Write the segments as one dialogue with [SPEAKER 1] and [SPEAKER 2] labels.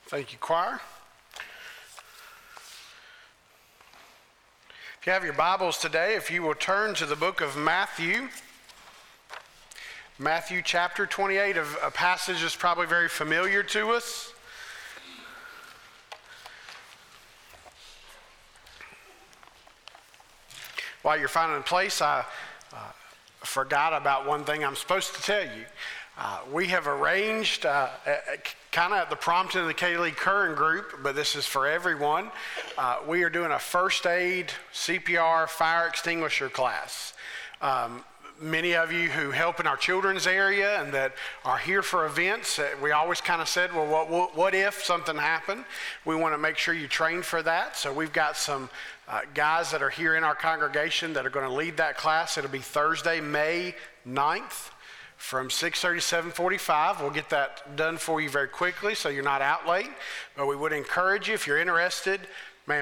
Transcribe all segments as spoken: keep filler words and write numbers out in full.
[SPEAKER 1] Thank you, choir. If you have your Bibles today, if you will turn to the book of Matthew, Matthew chapter twenty-eight, a passage that's probably very familiar to us. While you're finding a place, I uh, forgot about one thing I'm supposed to tell you. Uh, we have arranged, uh, kind of at the prompting of the Kaylee Curran group, but this is for everyone, uh, we are doing a first aid, C P R, fire extinguisher class. Um, many of you who help in our children's area and that are here for events, uh, we always kind of said, well, what, what, what if something happened? We want to make sure you train for that. So we've got some uh, guys that are here in our congregation that are going to lead that class. It'll be Thursday, May ninth. From six thirty to seven forty-five. We'll get that done for you very quickly so you're not out late. But we would encourage you, if you're interested, ma'am,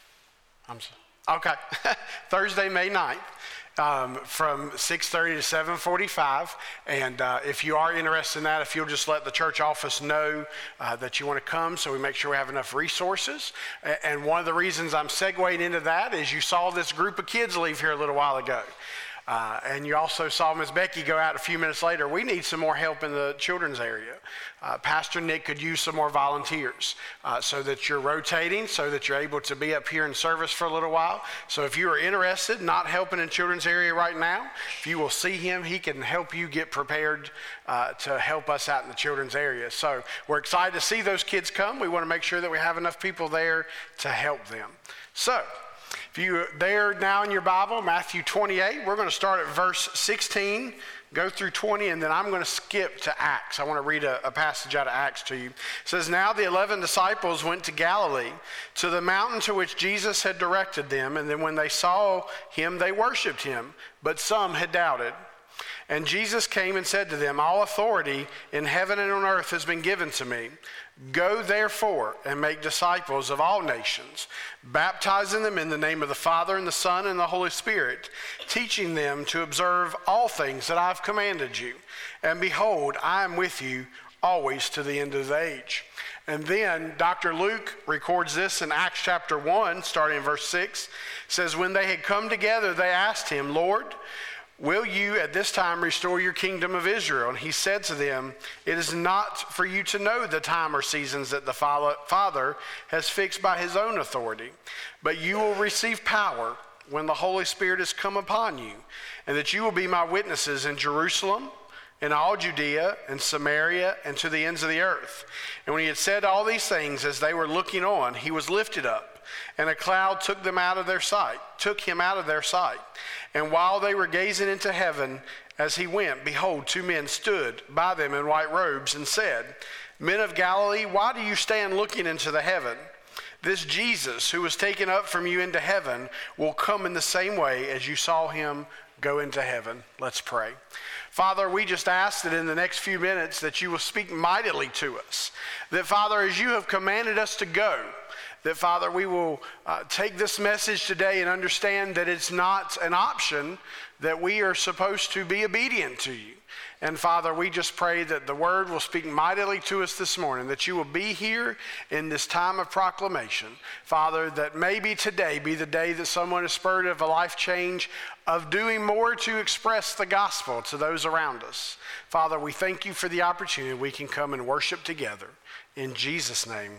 [SPEAKER 1] I'm sorry. Okay, Thursday, May ninth, um, from six thirty to seven forty-five. And uh, if you are interested in that, if you'll just let the church office know uh, that you want to come so we make sure we have enough resources. And one of the reasons I'm segueing into that is you saw this group of kids leave here a little while ago. Uh, and you also saw Miss Becky go out a few minutes later. We need some more help in the children's area. Uh, Pastor Nick could use some more volunteers uh, so that you're rotating, so that you're able to be up here in service for a little while. So if you are interested, not helping in children's area right now, if you will see him, he can help you get prepared uh, to help us out in the children's area. So we're excited to see those kids come. We want to make sure that we have enough people there to help them. So if you're there now in your Bible, Matthew twenty-eight, we're going to start at verse sixteen, go through twenty, and then I'm going to skip to Acts. I want to read a, a passage out of Acts to you. It says, "Now the eleven disciples went to Galilee, to the mountain to which Jesus had directed them, and then when they saw him, they worshipped him, but some had doubted. And Jesus came and said to them, 'All authority in heaven and on earth has been given to me. Go therefore and make disciples of all nations, baptizing them in the name of the Father and the Son and the Holy Spirit, teaching them to observe all things that I've commanded you. And behold, I am with you always to the end of the age.'" And then Doctor Luke records this in Acts chapter one, starting in verse six. It says, "When they had come together, they asked him, 'Lord, will you at this time restore your kingdom of Israel?' And he said to them, 'It is not for you to know the time or seasons that the Father has fixed by his own authority, but you will receive power when the Holy Spirit has come upon you, and that you will be my witnesses in Jerusalem, in all Judea and Samaria, and to the ends of the earth.' And when he had said all these things, as they were looking on, he was lifted up, and a cloud took them out of their sight, took him out of their sight. And while they were gazing into heaven as he went, behold, two men stood by them in white robes and said, 'Men of Galilee, why do you stand looking into the heaven? This Jesus, who was taken up from you into heaven, will come in the same way as you saw him go into heaven.'" Let's pray. Father, we just ask that in the next few minutes that you will speak mightily to us. That, Father, as you have commanded us to go, that, Father, we will uh, take this message today and understand that it's not an option, that we are supposed to be obedient to you. And, Father, we just pray that the word will speak mightily to us this morning, that you will be here in this time of proclamation. Father, that maybe today be the day that someone is spurred of a life change, of doing more to express the gospel to those around us. Father, we thank you for the opportunity we can come and worship together. In Jesus' name,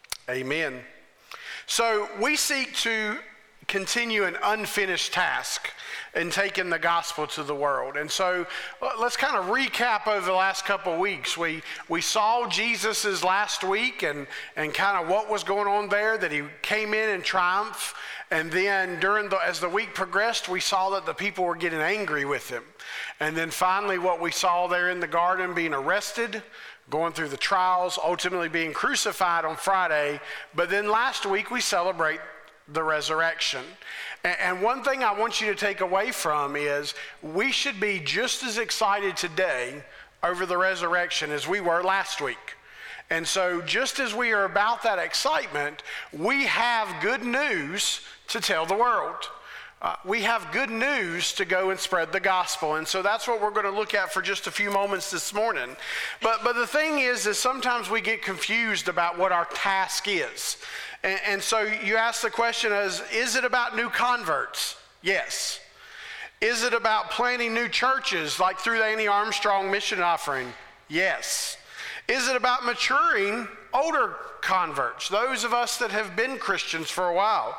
[SPEAKER 1] amen. So we seek to continue an unfinished task in taking the gospel to the world. And so let's kind of recap over the last couple of weeks. We we saw Jesus's last week and, and kind of what was going on there, that he came in in triumph. And then during the, as the week progressed, we saw that the people were getting angry with him. And then finally what we saw there in the garden, being arrested, going through the trials, ultimately being crucified on Friday. But then last week we celebrate the resurrection. And one thing I want you to take away from is we should be just as excited today over the resurrection as we were last week. And so just as we are about that excitement, we have good news to tell the world. Uh, we have good news to go and spread the gospel. And so that's what we're going to look at for just a few moments this morning. But but the thing is, is sometimes we get confused about what our task is. And, and so you ask the question as, is it about new converts? Yes. Is it about planting new churches like through the Annie Armstrong mission offering? Yes. Is it about maturing older converts, those of us that have been Christians for a while?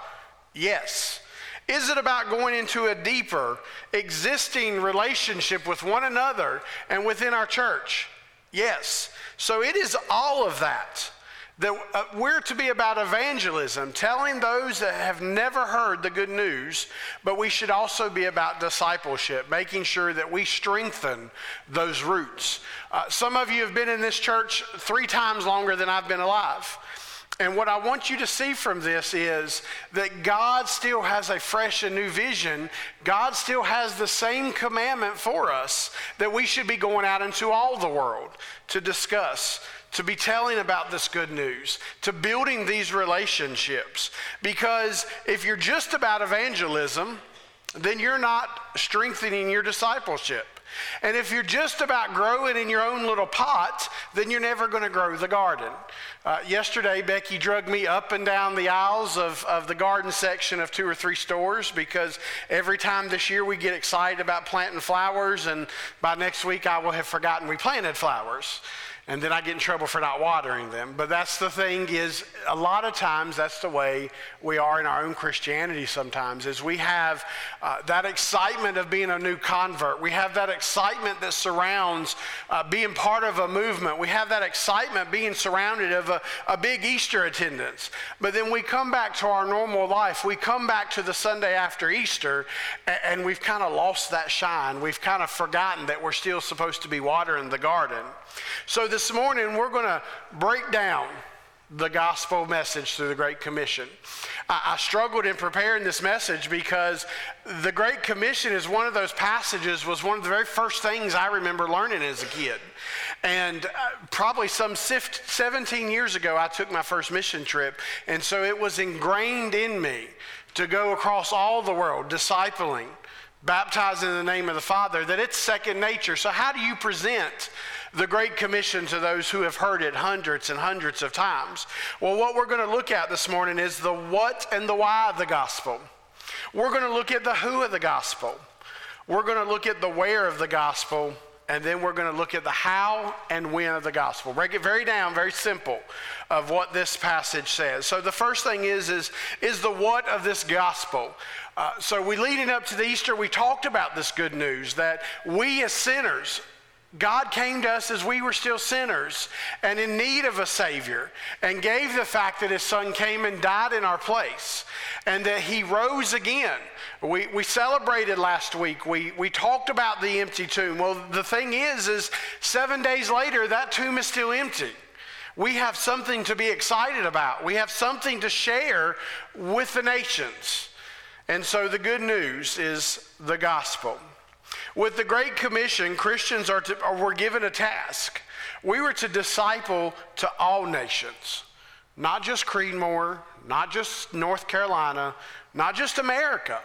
[SPEAKER 1] Yes. Is it about going into a deeper, existing relationship with one another and within our church? Yes. So it is all of that. That uh, we're to be about evangelism, telling those that have never heard the good news, but we should also be about discipleship, making sure that we strengthen those roots. Uh, some of you have been in this church three times longer than I've been alive. And what I want you to see from this is that God still has a fresh and new vision. God still has the same commandment for us that we should be going out into all the world to discuss, to be telling about this good news, to building these relationships. Because if you're just about evangelism, then you're not strengthening your discipleship. And if you're just about growing in your own little pot, then you're never going to grow the garden. Uh, yesterday, Becky drugged me up and down the aisles of, of the garden section of two or three stores, because every time this year we get excited about planting flowers, and by next week I will have forgotten we planted flowers. And then I get in trouble for not watering them. But that's the thing, is a lot of times that's the way we are in our own Christianity sometimes, is we have uh, that excitement of being a new convert. We have that excitement that surrounds uh, being part of a movement. We have that excitement being surrounded of a, a big Easter attendance. But then we come back to our normal life. We come back to the Sunday after Easter, and, and we've kind of lost that shine. We've kind of forgotten that we're still supposed to be watering the garden. So this morning, we're going to break down the gospel message through the Great Commission. I, I struggled in preparing this message because the Great Commission is one of those passages, was one of the very first things I remember learning as a kid. And uh, probably some seventeen years ago, I took my first mission trip. And so it was ingrained in me to go across all the world, discipling, baptizing in the name of the Father, that it's second nature. So how do you present the Great Commission to those who have heard it hundreds and hundreds of times? Well, what we're going to look at this morning is the what and the why of the gospel. We're going to look at the who of the gospel. We're going to look at the where of the gospel. And then we're going to look at the how and when of the gospel. Break it very down, very simple, of what this passage says. So the first thing is, is, is the what of this gospel. Uh, so we leading up to the Easter, we talked about this good news that we as sinners, God came to us as we were still sinners and in need of a Savior, and gave the fact that His Son came and died in our place, and that He rose again. We we celebrated last week. We we talked about the empty tomb. Well, the thing is, is seven days later, that tomb is still empty. We have something to be excited about. We have something to share with the nations. And so the good news is the gospel. With the Great Commission, Christians are, to, are were given a task. We were to disciple to all nations, not just Creedmoor, not just North Carolina, not just America.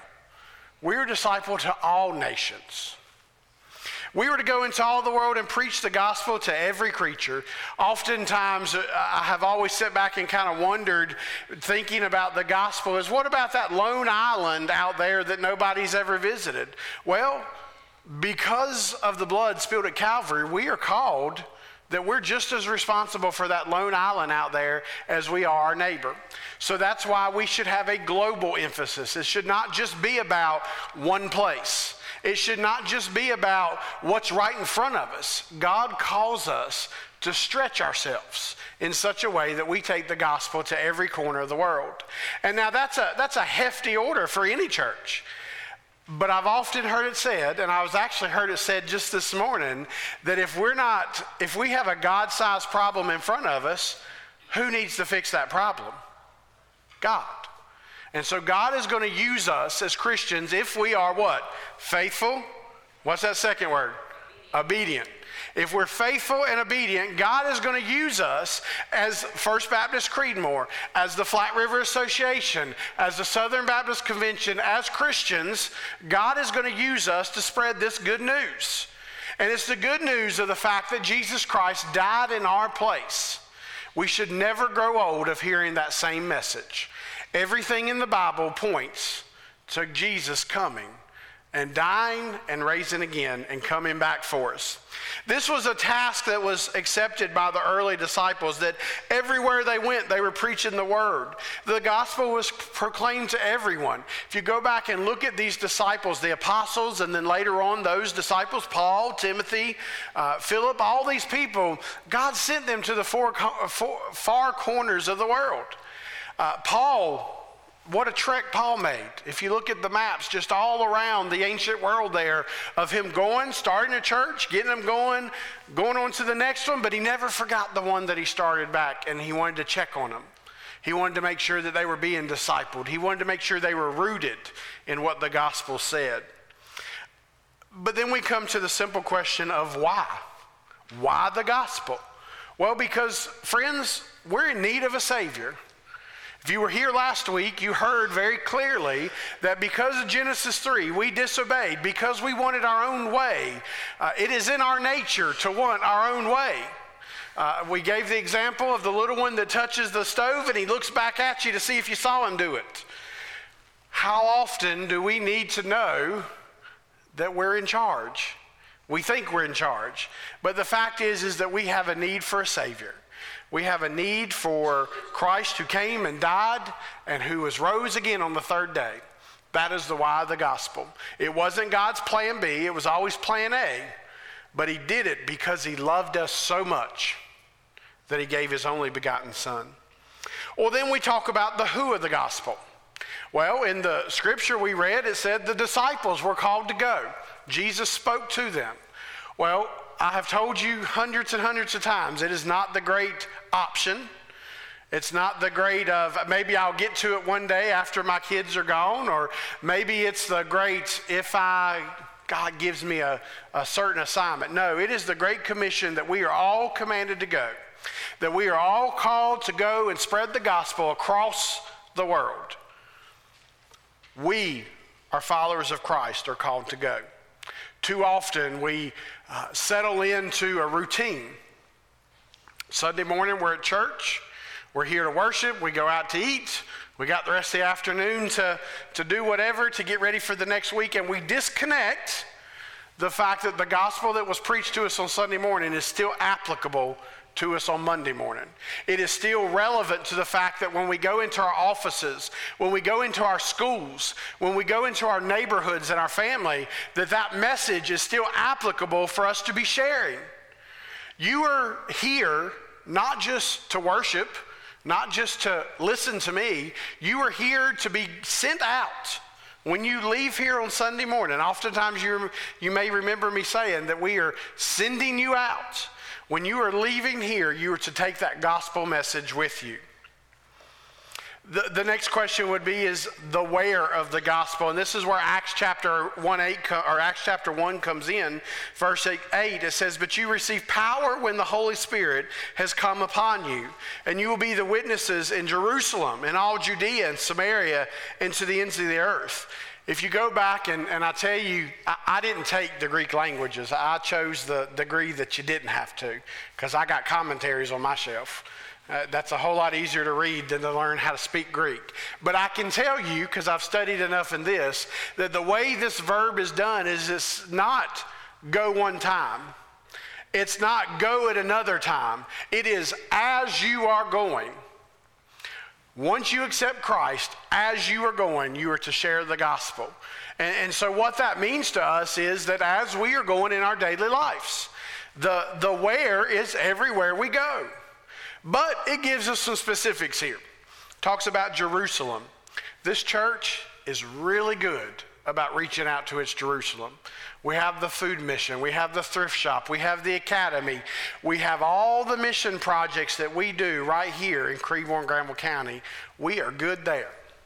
[SPEAKER 1] We were disciple to all nations. We were to go into all the world and preach the gospel to every creature. Oftentimes, I have always sat back and kind of wondered, thinking about the gospel, is what about that lone island out there that nobody's ever visited? Well, because of the blood spilled at Calvary, we are called that we're just as responsible for that lone island out there as we are our neighbor. So that's why we should have a global emphasis. It should not just be about one place. It should not just be about what's right in front of us. God calls us to stretch ourselves in such a way that we take the gospel to every corner of the world. And now that's a that's a hefty order for any church. But I've often heard it said, and I was actually heard it said just this morning, that if we're not, if we have a God-sized problem in front of us, who needs to fix that problem? God. And so God is going to use us as Christians if we are what? Faithful. What's that second word? Obedient. If we're faithful and obedient, God is going to use us as First Baptist Creedmoor, as the Flat River Association, as the Southern Baptist Convention, as Christians. God is going to use us to spread this good news. And it's the good news of the fact that Jesus Christ died in our place. We should never grow old of hearing that same message. Everything in the Bible points to Jesus coming and dying and raising again and coming back for us. This was a task that was accepted by the early disciples, that everywhere they went, they were preaching the word. The gospel was proclaimed to everyone. If you go back and look at these disciples, the apostles, and then later on those disciples, Paul, Timothy, uh, Philip, all these people, God sent them to the four, four, far corners of the world. Uh, Paul, what a trek Paul made. If you look at the maps just all around the ancient world there of him going, starting a church, getting them going, going on to the next one, but he never forgot the one that he started back, and he wanted to check on them. He wanted to make sure that they were being discipled. He wanted to make sure they were rooted in what the gospel said. But then we come to the simple question of why? Why the gospel? Well, because, friends, we're in need of a Savior. If you were here last week, you heard very clearly that because of Genesis three, we disobeyed, because we wanted our own way. Uh, it is in our nature to want our own way. Uh, we gave the example of the little one that touches the stove and he looks back at you to see if you saw him do it. How often do we need to know that we're in charge? We think we're in charge, but the fact is, is that we have a need for a Savior. We have a need for Christ who came and died and who was rose again on the third day. That is the why of the gospel. It wasn't God's plan B, it was always plan A, but he did it because he loved us so much that he gave his only begotten Son. Well, then we talk about the who of the gospel. Well, in the scripture we read, it said the disciples were called to go. Jesus spoke to them. Well, I have told you hundreds and hundreds of times, it is not the great option. It's not the great of maybe I'll get to it one day after my kids are gone, or maybe it's the great if I, God gives me a, a certain assignment. No, it is the Great Commission that we are all commanded to go, that we are all called to go and spread the gospel across the world. We are followers of Christ, are called to go. Too often we uh, settle into a routine. Sunday morning we're at church, we're here to worship, we go out to eat, we got the rest of the afternoon to, to do whatever to get ready for the next week, and we disconnect the fact that the gospel that was preached to us on Sunday morning is still applicable to us on Monday morning. It is still relevant to the fact that when we go into our offices, when we go into our schools, when we go into our neighborhoods and our family, that that message is still applicable for us to be sharing. You are here not just to worship, not just to listen to me. You are here to be sent out. When you leave here on Sunday morning, oftentimes you, you may remember me saying that we are sending you out. When you are leaving here, you are to take that gospel message with you. The, the next question would be is the where of the gospel, and this is where Acts chapter one eight or Acts chapter one comes in. Verse eight, it says, "But you receive power when the Holy Spirit has come upon you, and you will be the witnesses in Jerusalem and all Judea and Samaria and to the ends of the earth." If you go back, and, and I tell you, I, I didn't take the Greek languages. I chose the degree that you didn't have to, because I got commentaries on my shelf. Uh, that's a whole lot easier to read than to learn how to speak Greek. But I can tell you, because I've studied enough in this, that the way this verb is done is it's not go one time. It's not go at another time. It is as you are going. Once you accept Christ, as you are going, you are to share the gospel. And, and so what that means to us is that as we are going in our daily lives, the, the where is everywhere we go. But it gives us some specifics here. Talks about Jerusalem. This church is really good about reaching out to its Jerusalem. We have the food mission, we have the thrift shop, we have the academy, we have all the mission projects that we do right here in Creedmoor and Granville County. We are good there.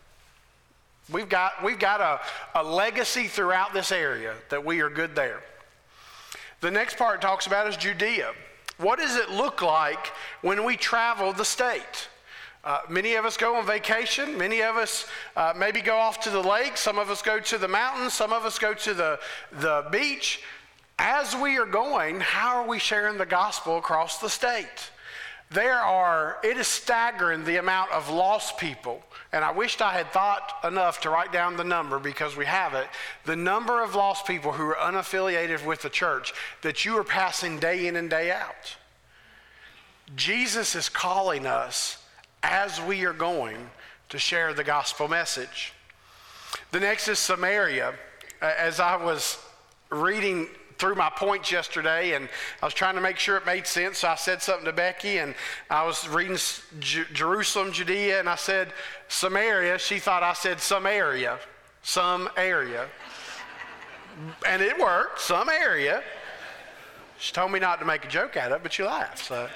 [SPEAKER 1] We've got, we've got a, a legacy throughout this area that we are good there. The next part it talks about is Judea. What does it look like when we travel the state? Uh, many of us go on vacation. Many of us uh, maybe go off to the lake. Some of us go to the mountains. Some of us go to the, the beach. As we are going, how are we sharing the gospel across the state? There are, it is staggering the amount of lost people. And I wished I had thought enough to write down the number because we have it. The number of lost people who are unaffiliated with the church that you are passing day in and day out. Jesus is calling us as we are going to share the gospel message. The next is Samaria. As I was reading through my points yesterday, and I was trying to make sure it made sense, so I said something to Becky, and I was reading J- Jerusalem, Judea, and I said Samaria. She thought I said some area, some area. And it worked, some area. She told me not to make a joke out of it, but she laughed. So,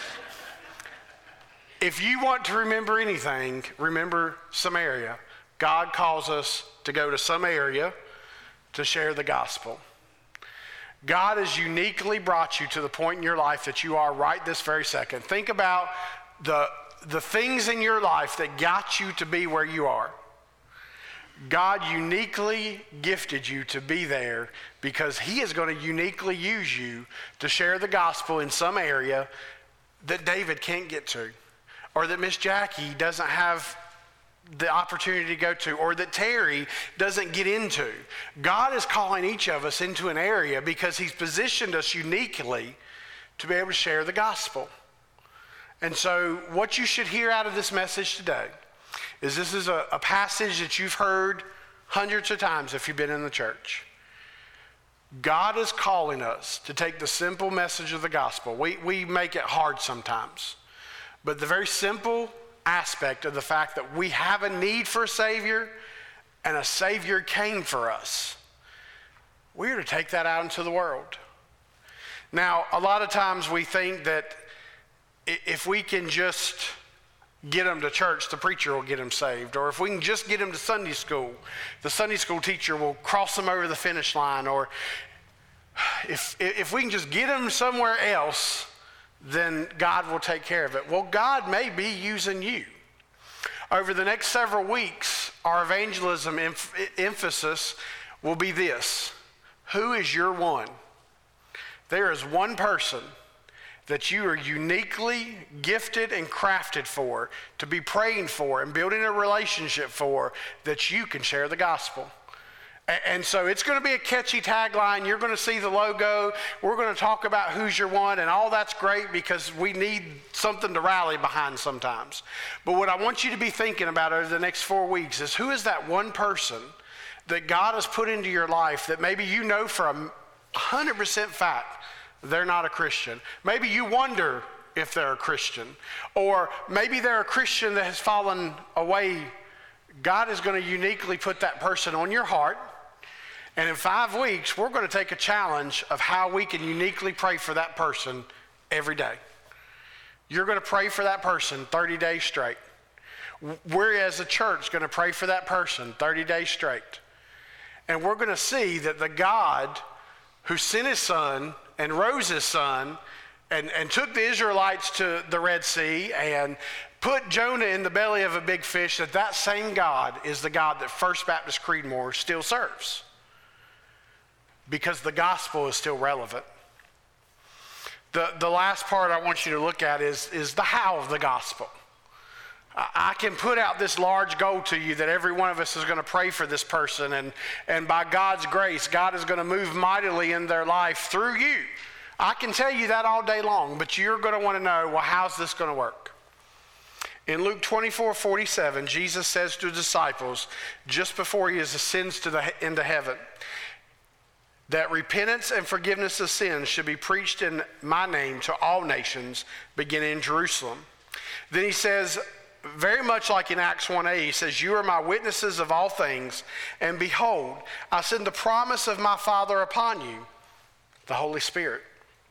[SPEAKER 1] if you want to remember anything, remember Samaria. God calls us to go to some area to share the gospel. God has uniquely brought you to the point in your life that you are right this very second. Think about the, the things in your life that got you to be where you are. God uniquely gifted you to be there because he is going to uniquely use you to share the gospel in some area that David can't get to, or that Miss Jackie doesn't have the opportunity to go to, or that Terry doesn't get into. God is calling each of us into an area because he's positioned us uniquely to be able to share the gospel. And so what you should hear out of this message today is this is a, a passage that you've heard hundreds of times if you've been in the church. God is calling us to take the simple message of the gospel. We, we make it hard sometimes, but the very simple aspect of the fact that we have a need for a Savior and a Savior came for us, we're to take that out into the world. Now, a lot of times we think that if we can just get them to church, the preacher will get them saved. Or if we can just get them to Sunday school, the Sunday school teacher will cross them over the finish line. Or if, if we can just get them somewhere else, then God will take care of it. Well, God may be using you. Over the next several weeks, our evangelism emph- emphasis will be this: who is your one? There is one person that you are uniquely gifted and crafted for, to be praying for and building a relationship for, that you can share the gospel. And so it's going to be a catchy tagline. You're going to see the logo. We're going to talk about who's your one, and all that's great because we need something to rally behind sometimes. But what I want you to be thinking about over the next four weeks is, who is that one person that God has put into your life that maybe you know for a one hundred percent fact they're not a Christian. Maybe you wonder if they're a Christian, or maybe they're a Christian that has fallen away. God is going to uniquely put that person on your heart. And in five weeks, we're going to take a challenge of how we can uniquely pray for that person every day. You're going to pray for that person thirty days straight. We're, as a church, going to pray for that person thirty days straight. And we're going to see that the God who sent his son and rose his son and, and took the Israelites to the Red Sea and put Jonah in the belly of a big fish, that that same God is the God that First Baptist Creedmoor still serves. Because the gospel is still relevant. The, the last part I want you to look at is, is the how of the gospel. I, I can put out this large goal to you that every one of us is going to pray for this person, and, and by God's grace, God is going to move mightily in their life through you. I can tell you that all day long, but you're going to want to know, well, how's this going to work? In Luke twenty-four forty-seven, Jesus says to the disciples, just before he ascends to the, into heaven, that repentance and forgiveness of sins should be preached in my name to all nations, beginning in Jerusalem. Then he says, very much like in Acts one eight, he says, you are my witnesses of all things, and behold, I send the promise of my Father upon you, the Holy Spirit.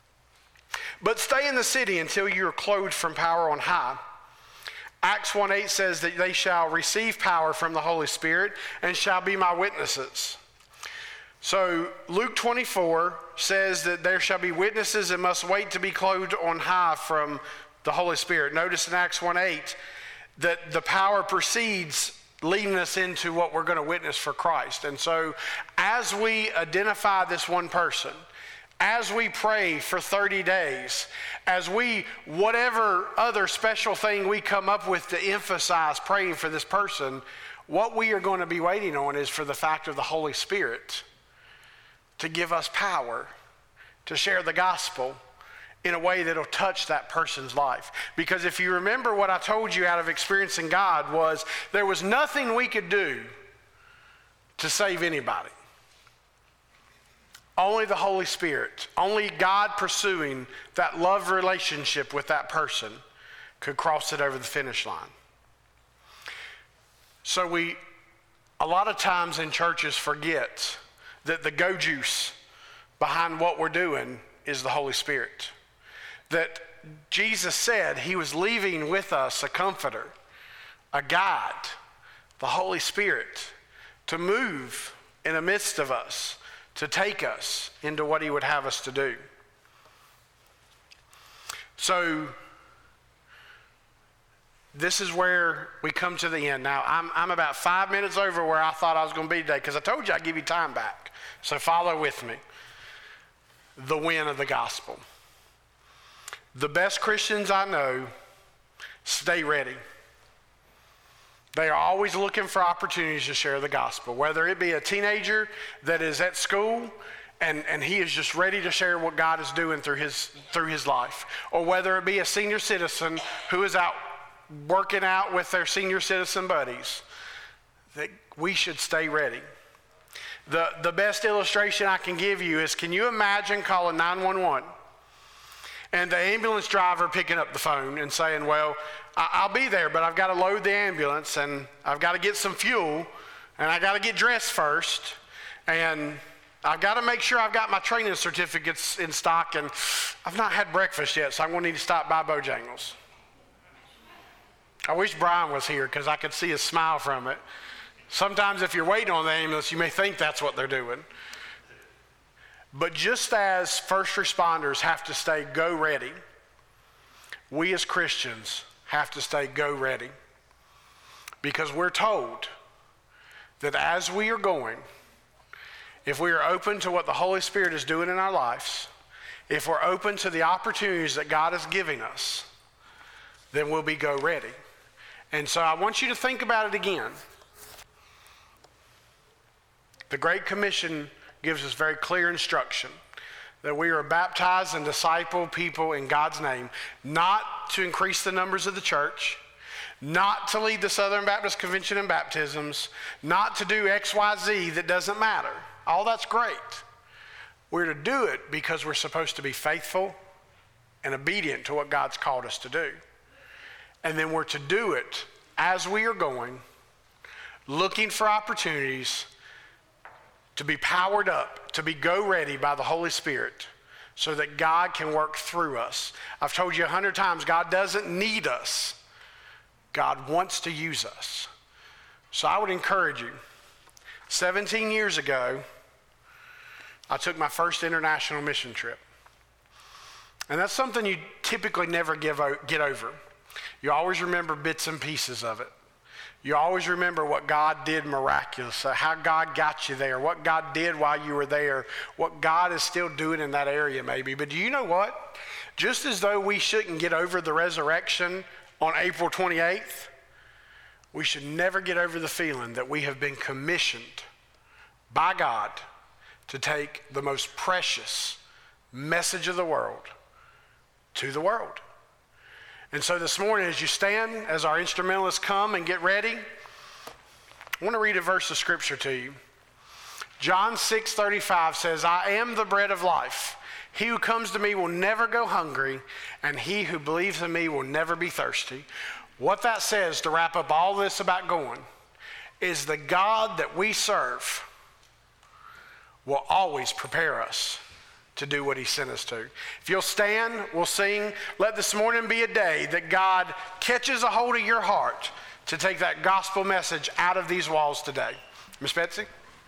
[SPEAKER 1] But stay in the city until you are clothed from power on high. Acts one eight says that they shall receive power from the Holy Spirit and shall be my witnesses. So Luke twenty-four says that there shall be witnesses and must wait to be clothed on high from the Holy Spirit. Notice in Acts one eight that the power proceeds leading us into what we're going to witness for Christ. And so as we identify this one person, as we pray for thirty days, as we, whatever other special thing we come up with to emphasize praying for this person, what we are going to be waiting on is for the fact of the Holy Spirit to give us power to share the gospel in a way that'll touch that person's life. Because if you remember what I told you out of experiencing God was there was nothing we could do to save anybody. Only the Holy Spirit, only God pursuing that love relationship with that person could cross it over the finish line. So we, a lot of times in churches, forget that the go juice behind what we're doing is the Holy Spirit. That Jesus said he was leaving with us a comforter, a guide, the Holy Spirit, to move in the midst of us, to take us into what he would have us to do. So this is where we come to the end. Now, I'm, I'm about five minutes over where I thought I was going to be today because I told you I'd give you time back. So follow with me. The win of the gospel. The best Christians I know stay ready. They are always looking for opportunities to share the gospel, whether it be a teenager that is at school and, and he is just ready to share what God is doing through his, through his life, or whether it be a senior citizen who is out working out with their senior citizen buddies, that we should stay ready. The, the best illustration I can give you is, can you imagine calling nine one one and the ambulance driver picking up the phone and saying, well, I, I'll be there, but I've got to load the ambulance and I've got to get some fuel and I got to get dressed first and I've got to make sure I've got my training certificates in stock and I've not had breakfast yet, so I'm going to need to stop by Bojangles. I wish Brian was here because I could see his smile from it. Sometimes if you're waiting on the ambulance, you may think that's what they're doing. But just as first responders have to stay go ready, we as Christians have to stay go ready. Because we're told that as we are going, if we are open to what the Holy Spirit is doing in our lives, if we're open to the opportunities that God is giving us, then we'll be go ready. And so I want you to think about it again. The Great Commission gives us very clear instruction that we are baptized and disciple people in God's name, not to increase the numbers of the church, not to lead the Southern Baptist Convention in baptisms, not to do X, Y, Z that doesn't matter. All that's great. We're to do it because we're supposed to be faithful and obedient to what God's called us to do. And then we're to do it as we are going, looking for opportunities to be powered up, to be go ready by the Holy Spirit so that God can work through us. I've told you a hundred times, God doesn't need us. God wants to use us. So I would encourage you, seventeen years ago, I took my first international mission trip. And that's something you typically never give o- get over. You always remember bits and pieces of it. You always remember what God did miraculous, how God got you there, what God did while you were there, what God is still doing in that area maybe. But do you know what? Just as though we shouldn't get over the resurrection on April twenty-eighth, we should never get over the feeling that we have been commissioned by God to take the most precious message of the world to the world. And so this morning, as you stand, as our instrumentalists come and get ready, I want to read a verse of scripture to you. John six thirty-five says, I am the bread of life. He who comes to me will never go hungry, and he who believes in me will never be thirsty. What that says, to wrap up all this about going, is the God that we serve will always prepare us to do what he sent us to. If you'll stand, we'll sing. Let this morning be a day that God catches a hold of your heart to take that gospel message out of these walls today. Miss Betsy?